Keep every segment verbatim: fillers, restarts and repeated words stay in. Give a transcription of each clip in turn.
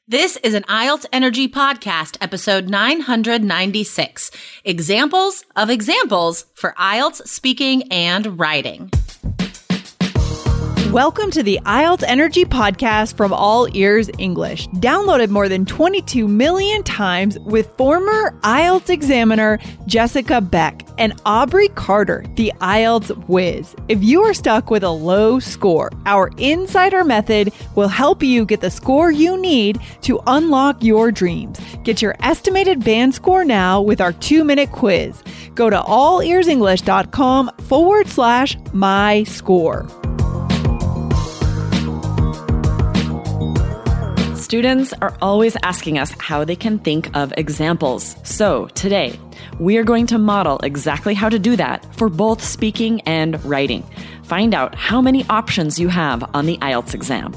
This is an I E L T S Energy Podcast, episode nine hundred ninety-six, Examples of Examples for I E L T S Speaking and Writing. Welcome to the I E L T S Energy Podcast from All Ears English, downloaded more than twenty-two million times with former I E L T S examiner Jessica Beck and Aubrey Carter, the I E L T S whiz. If you are stuck with a low score, our Insider Method will help you get the score you need to unlock your dreams. Get your estimated band score now with our two-minute quiz. Go to allearsenglish.com forward slash my score. Students are always asking us how they can think of examples. So today, we are going to model exactly how to do that for both speaking and writing. Find out how many options you have on the I E L T S exam.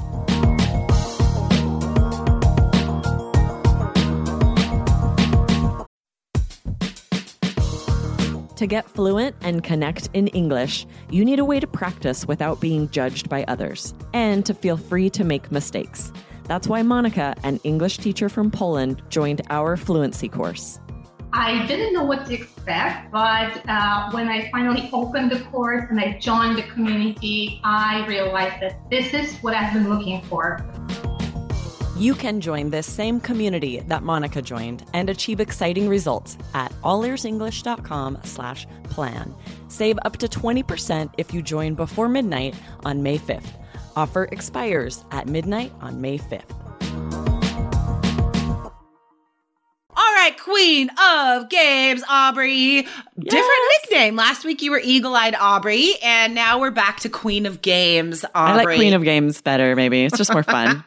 To get fluent and connect in English, you need a way to practice without being judged by others and to feel free to make mistakes. That's why Monika, an English teacher from Poland, joined our fluency course. I didn't know what to expect, but uh, when I finally opened the course and I joined the community, I realized that this is what I've been looking for. You can join this same community that Monika joined and achieve exciting results at allearsenglish.com slash plan. Save up to twenty percent if you join before midnight on May fifth. Offer expires at midnight on May fifth. All right, Queen of Games, Aubrey. Yes. Different nickname. Last week you were Eagle-Eyed Aubrey, and now we're back to Queen of Games, Aubrey. I like Queen of Games better, maybe. It's just more fun.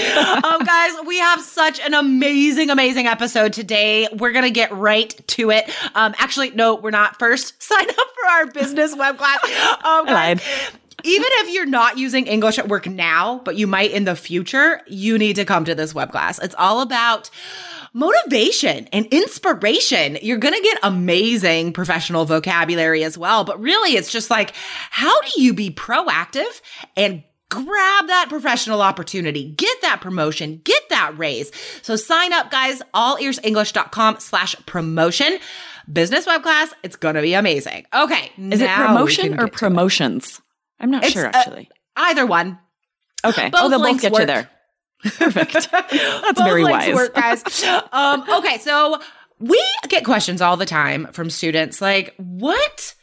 um, guys, we have such an amazing, amazing episode today. We're going to get right to it. Um, actually, no, we're not. First, sign up for our business web class. Um, guys, even if you're not using English at work now, but you might in the future, you need to come to this web class. It's all about motivation and inspiration. You're going to get amazing professional vocabulary as well. But really, it's just like, how do you be proactive and grab that professional opportunity, get that promotion, get that raise? So sign up, guys, allearsenglish.com slash promotion. Business web class. It's going to be amazing. Okay. Is it promotion or promotions? I'm not it's, sure, actually. Uh, either one. Okay. Both oh, they'll both get work. you there. Perfect. That's both very links wise. Work, guys. um, okay, so we get questions all the time from students like, what...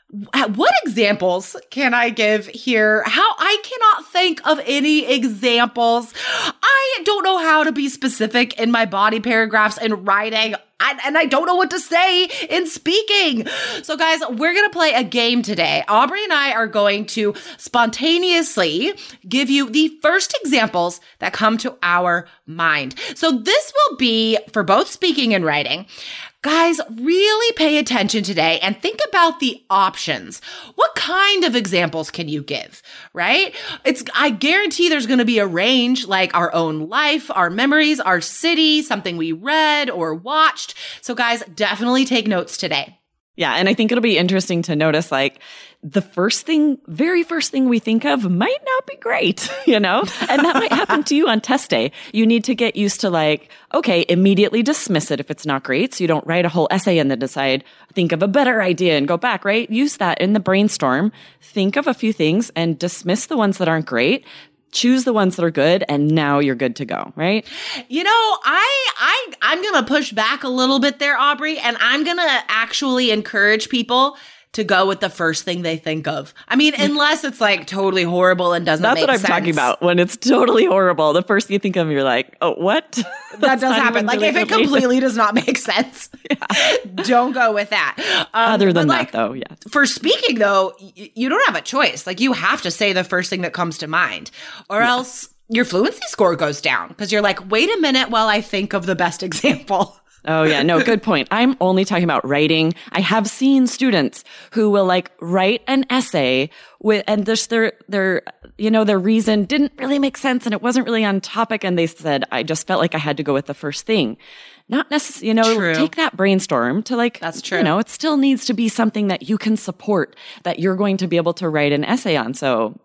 What examples can I give here? How I cannot think of any examples. I don't know how to be specific in my body paragraphs in writing. I, and I don't know what to say in speaking. So guys, we're going to play a game today. Aubrey and I are going to spontaneously give you the first examples that come to our mind. So this will be for both speaking and writing. Guys, really pay attention today and think about the options. What kind of examples can you give, right? It's, I guarantee there's going to be a range, like our own life, our memories, our city, something we read or watched. So guys, definitely take notes today. Yeah, and I think it'll be interesting to notice, like, the first thing, very first thing we think of might not be great, you know? And that might happen to you on test day. You need to get used to, like, okay, immediately dismiss it if it's not great. So you don't write a whole essay and then decide, think of a better idea and go back, right? Use that in the brainstorm. Think of a few things and dismiss the ones that aren't great. Choose the ones that are good, and now you're good to go, right? You know, I, I, I'm going to push back a little bit there, Aubrey, and I'm going to actually encourage people to go with the first thing they think of. I mean, unless it's like totally horrible and doesn't That's make sense. That's what I'm talking about. When it's totally horrible, the first thing you think of, you're like, oh, what? That does happen. Like, really if it completely does not make sense, yeah. Don't go with that. Um, Other than like, that, though, yeah. For speaking, though, y- you don't have a choice. Like, you have to say the first thing that comes to mind, or yeah. else your fluency score goes down because you're like, wait a minute while I think of the best example. Oh, yeah. No, good point. I'm only talking about writing. I have seen students who will like write an essay with, and just their, their, you know, their reason didn't really make sense and it wasn't really on topic. And they said, I just felt like I had to go with the first thing. Not necessarily, you know, true. Take that brainstorm to like, that's true. You know, it still needs to be something that you can support, that you're going to be able to write an essay on. So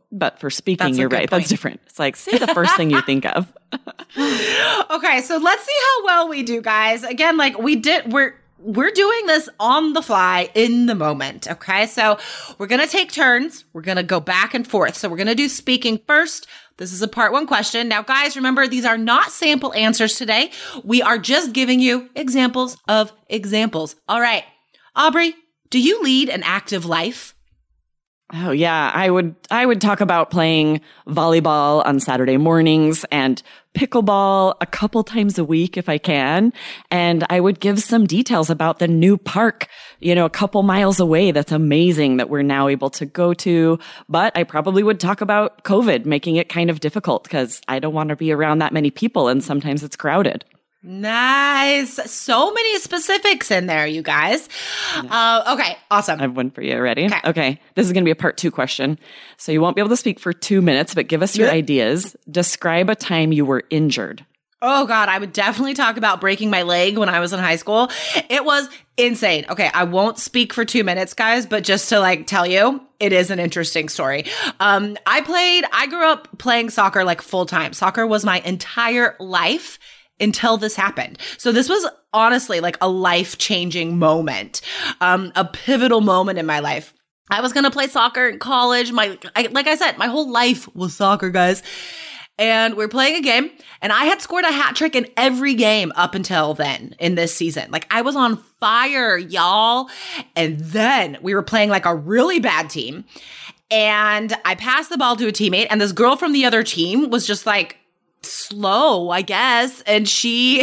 But for speaking, That's a you're good right. point. That's different. It's like, say the first thing you think of. Okay, so let's see how well we do, guys. Again, like we did, we're we're doing this on the fly in the moment. Okay, so we're gonna take turns. We're gonna go back and forth. So we're gonna do speaking first. This is a part one question. Now, guys, remember, these are not sample answers today. We are just giving you examples of examples. All right, Aubrey, do you lead an active life? Oh yeah, I would I would talk about playing volleyball on Saturday mornings and pickleball a couple times a week if I can. And I would give some details about the new park, you know, a couple miles away. That's amazing that we're now able to go to. But I probably would talk about COVID, making it kind of difficult because I don't want to be around that many people and sometimes it's crowded. Nice. So many specifics in there, you guys. Uh, okay, awesome. I have one for you. Ready? Okay. Okay. This is going to be a part two question. So you won't be able to speak for two minutes, but give us your Yeah. ideas. Describe a time you were injured. Oh God, I would definitely talk about breaking my leg when I was in high school. It was insane. Okay, I won't speak for two minutes, guys, but just to like tell you, it is an interesting story. Um, I played, I grew up playing soccer like full time. Soccer was my entire life until this happened. So this was honestly like a life-changing moment, um, a pivotal moment in my life. I was going to play soccer in college. My, I, like I said, my whole life was soccer, guys. And we're playing a game, and I had scored a hat trick in every game up until then in this season. Like I was on fire, y'all. And then we were playing like a really bad team. And I passed the ball to a teammate, and this girl from the other team was just like, slow, I guess. And she,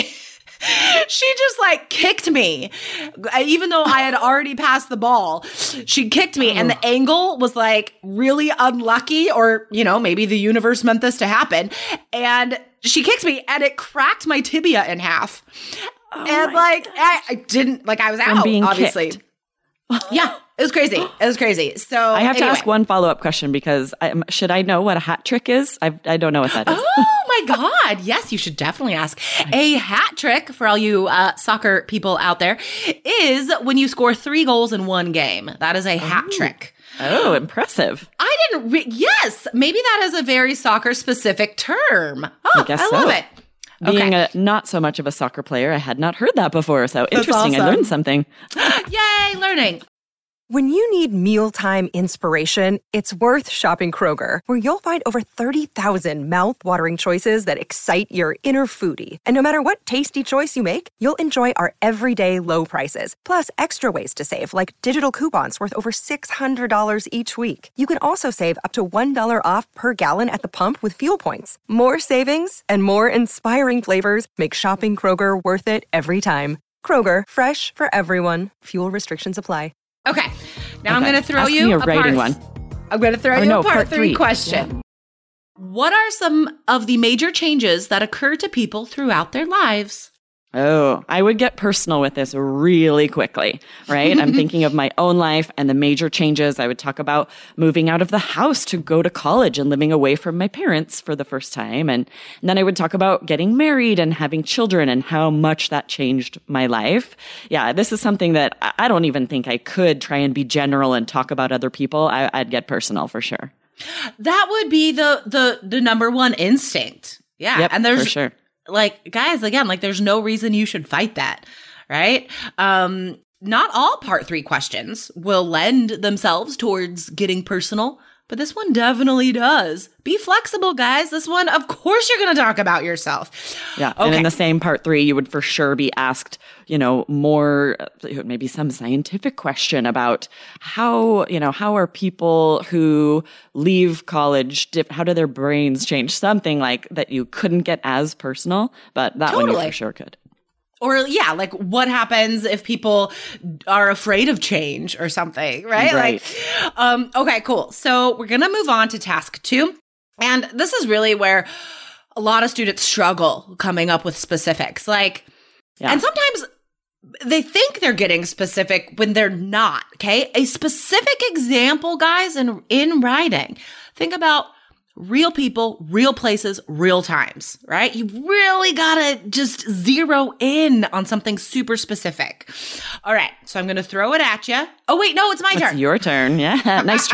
she just like kicked me, even though I had already passed the ball. She kicked me, oh. and the angle was like really unlucky, or, you know, maybe the universe meant this to happen. And she kicked me, and it cracked my tibia in half. Oh and like, I, I didn't, like, I was From out, being obviously. Kicked. Yeah. It was crazy. It was crazy. So I have anyway. to ask one follow-up question because I, should I know what a hat trick is? I I don't know what that is. Oh my God. Yes, you should definitely ask. A hat trick, for all you uh, soccer people out there, is when you score three goals in one game. That is a hat Ooh. trick. Oh, impressive. I didn't, re- yes, maybe that is a very soccer specific term. Oh, I guess I so. love it. Being Okay. a not so much of a soccer player, I had not heard that before. So interesting. awesome. I learned something. Yay, learning. When you need mealtime inspiration, it's worth shopping Kroger, where you'll find over thirty thousand mouth-watering choices that excite your inner foodie. And no matter what tasty choice you make, you'll enjoy our everyday low prices, plus extra ways to save, like digital coupons worth over six hundred dollars each week. You can also save up to one dollar off per gallon at the pump with fuel points. More savings and more inspiring flavors make shopping Kroger worth it every time. Kroger, fresh for everyone. Fuel restrictions apply. Okay. Now I'm Okay. going to throw Ask you me a a writing part, one. I'm going to throw Or you no, a part, part three, three. question. Yeah. What are some of the major changes that occur to people throughout their lives? Oh, I would get personal with this really quickly, right? I'm thinking of my own life and the major changes. I would talk about moving out of the house to go to college and living away from my parents for the first time. And, and then I would talk about getting married and having children and how much that changed my life. Yeah, this is something that I I don't even think I could try and be general and talk about other people. I, I'd get personal for sure. That would be the the the number one instinct. Yeah. Yep, and there's for sure. like, guys, again, like there's no reason you should fight that, right? Um, not all part three questions will lend themselves towards getting personal, but this one definitely does. Be flexible, guys. This one, of course, you're going to talk about yourself. Yeah. Okay. And in the same part three, you would for sure be asked, you know, more, maybe some scientific question about how, you know, how are people who leave college, dip, how do their brains change? Something like that you couldn't get as personal, but that one you Totally. for sure could. Or yeah, like what happens if people are afraid of change or something, right? Right. Like, um, okay, cool. So we're going to move on to task two. And this is really where a lot of students struggle coming up with specifics. Like, Yeah. and sometimes they think they're getting specific when they're not, okay? A specific example, guys, in, in writing. Think about real people, real places, real times, right? You really gotta just zero in on something super specific. All right, so I'm gonna throw it at you. Oh, wait, no, it's my It's turn. your turn. Yeah. Nice try.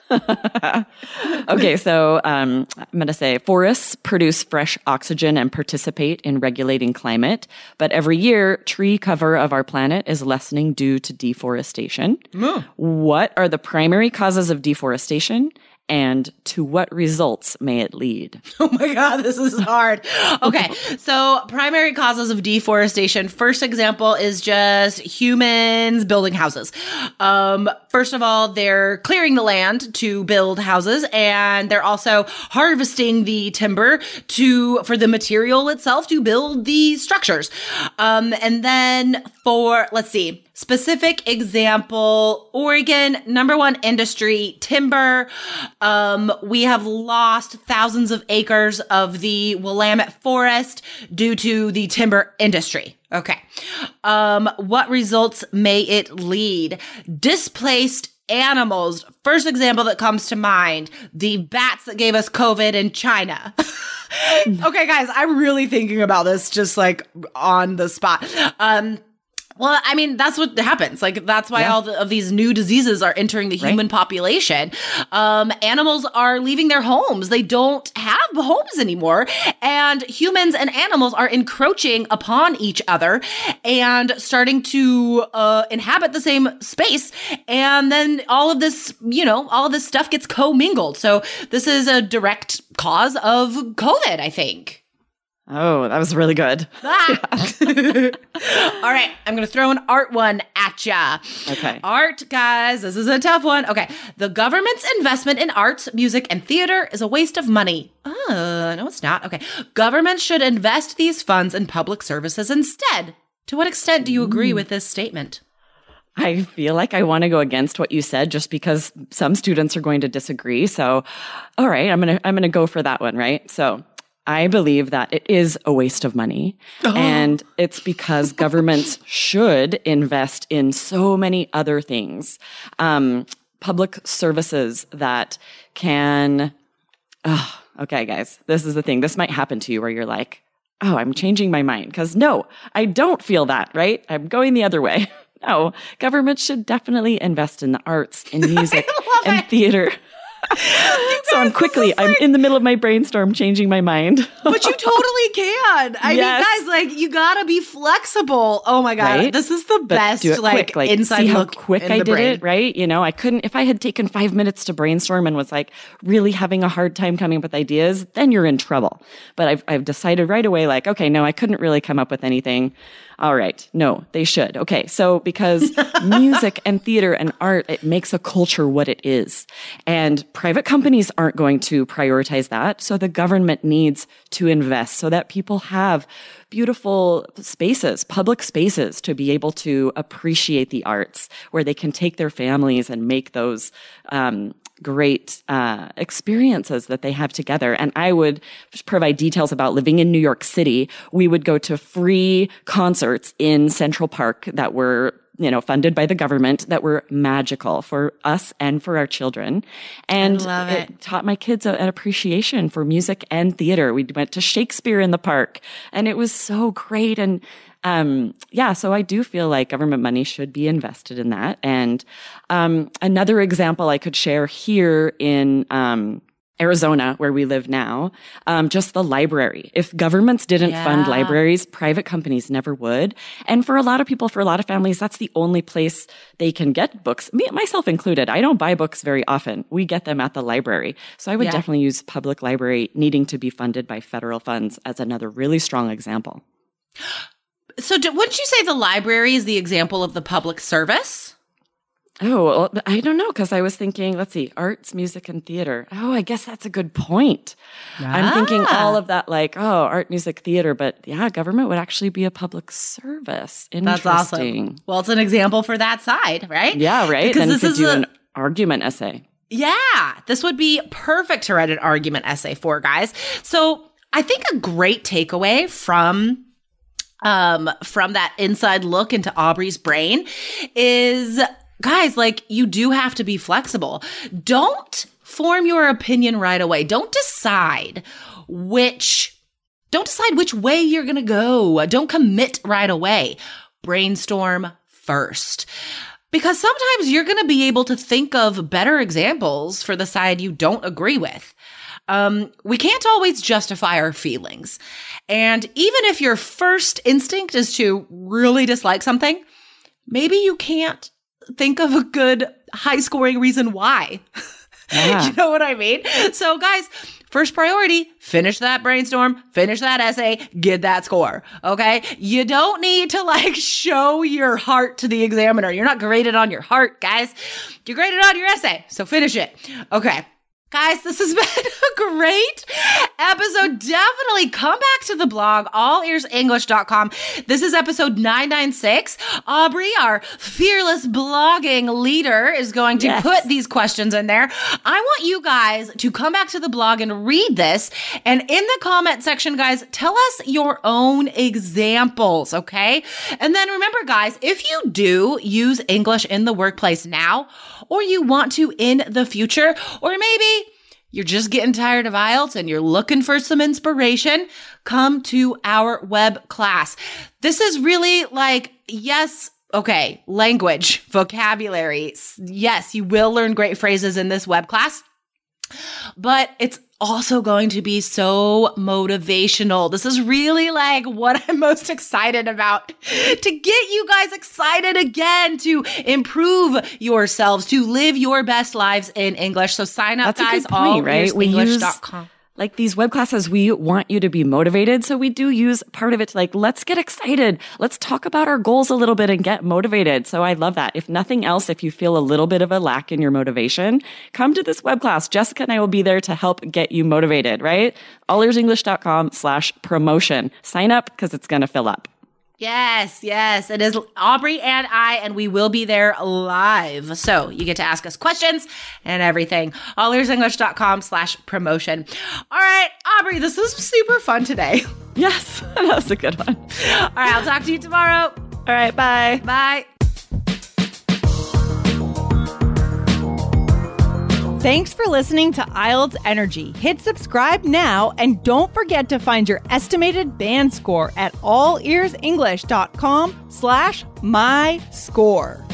Okay, so um, I'm going to say forests produce fresh oxygen and participate in regulating climate. But every year, tree cover of our planet is lessening due to deforestation. Mm. What are the primary causes of deforestation? And to what results may it lead? Oh my God, this is hard. Okay, so primary causes of deforestation. First example is just humans building houses. Um, first of all, they're clearing the land to build houses, and they're also harvesting the timber to for the material itself to build the structures. Um, and then for, let's see, specific example, Oregon, number one industry, timber. Um, we have lost thousands of acres of the Willamette Forest due to the timber industry. Okay. Um, what results may it lead? Displaced animals. First example that comes to mind, the bats that gave us COVID in China. Okay, guys, I'm really thinking about this just like on the spot. Um, Well, I mean, that's what happens. Like, that's why yeah. all the, of these new diseases are entering the human right. population. Um, animals are leaving their homes. They don't have homes anymore. And humans and animals are encroaching upon each other and starting to uh, inhabit the same space. And then all of this, you know, all of this stuff gets commingled. So this is a direct cause of COVID, I think. Oh, that was really good. Ah. All right, I'm going to throw an art one at ya. Okay. Art, guys, this is a tough one. Okay. The government's investment in arts, music, and theater is a waste of money. Uh, no, it's not. Okay. Governments should invest these funds in public services instead. To what extent do you agree mm. with this statement? I feel like I want to go against what you said just because some students are going to disagree. So, all right, I'm going to I'm going to go for that one, right? So, I believe that it is a waste of money, oh. and it's because governments should invest in so many other things. Um, public services that can, oh, okay, guys, this is the thing. This might happen to you where you're like, oh, I'm changing my mind. Because no, I don't feel that, right? I'm going the other way. No, government should definitely invest in the arts, in music, and it. theater. So I'm quickly, like, I'm in the middle of my brainstorm changing my mind. But you totally can. I yes. mean, guys, like, you gotta be flexible. Oh my God. Right? This is the but best, like, quick. like, inside see look how quick in I the did brain. it, right? You know, I couldn't, if I had taken five minutes to brainstorm and was like really having a hard time coming up with ideas, then you're in trouble. But I've, I've decided right away, like, okay, no, I couldn't really come up with anything. All right. No, they should. Okay. So because music and theater and art, it makes a culture what it is. And private companies aren't going to prioritize that. So the government needs to invest so that people have beautiful spaces, public spaces to be able to appreciate the arts where they can take their families and make those, um, great uh, experiences that they have together. And I would provide details about living in New York City. We would go to free concerts in Central Park that were, you know, funded by the government that were magical for us and for our children. And I love it. it taught my kids a, an appreciation for music and theater. We went to Shakespeare in the park and it was so great. And Um, yeah, so I do feel like government money should be invested in that. And um, another example I could share here in um, Arizona, where we live now, um, just the library. If governments didn't yeah. fund libraries, private companies never would. And for a lot of people, for a lot of families, that's the only place they can get books, me, myself included. I don't buy books very often. We get them at the library. So I would yeah. definitely use public library needing to be funded by federal funds as another really strong example. So do, wouldn't you say the library is the example of the public service? Oh, well, I don't know, because I was thinking, let's see, arts, music, and theater. Oh, I guess that's a good point. Ah. I'm thinking all of that, like, oh, art, music, theater, but yeah, government would actually be a public service. Interesting. That's awesome. Well, it's an example for that side, right? Yeah, right. Because then this you could is do a- an argument essay. Yeah, this would be perfect to write an argument essay for, guys. So I think a great takeaway from um, from that inside look into Aubrey's brain is, guys, like, you do have to be flexible. Don't form your opinion right away. Don't decide which, don't decide which way you're going to go. Don't commit right away. Brainstorm first. Because sometimes you're going to be able to think of better examples for the side you don't agree with. Um, we can't always justify our feelings. And even if your first instinct is to really dislike something, maybe you can't think of a good high scoring reason why. Yeah. You know what I mean? So guys, first priority, finish that brainstorm, finish that essay, get that score. Okay. You don't need to like show your heart to the examiner. You're not graded on your heart, guys. You're graded on your essay. So finish it. Okay. Guys, this has been a great episode. Definitely come back to the blog, all ears english dot com. This is episode nine ninety-six. Aubrey, our fearless blogging leader, is going to yes. put these questions in there. I want you guys to come back to the blog and read this. And in the comment section, guys, tell us your own examples, okay? And then remember, guys, if you do use English in the workplace now, or you want to in the future, or maybe you're just getting tired of I E L T S and you're looking for some inspiration, come to our web class. This is really like, yes, okay, language, vocabulary. Yes, you will learn great phrases in this web class, but it's also going to be so motivational. This is really like what I'm most excited about, to get you guys excited again, to improve yourselves, to live your best lives in English. So sign up, That's guys, a good point, all right? ears english dot com. Like these web classes, we want you to be motivated. So we do use part of it to like, let's get excited. Let's talk about our goals a little bit and get motivated. So I love that. If nothing else, if you feel a little bit of a lack in your motivation, come to this web class. Jessica and I will be there to help get you motivated, right? all ears english dot com slash promotion. Sign up because it's going to fill up. Yes, yes. It is Aubrey and I, and we will be there live. So you get to ask us questions and everything. all ears english dot com slash promotion. All right, Aubrey, this was super fun today. Yes, that was a good one. All right, I'll talk to you tomorrow. All right, bye. Bye. Thanks for listening to I E L T S Energy. Hit subscribe now and don't forget to find your estimated band score at all ears english dot com slash my score.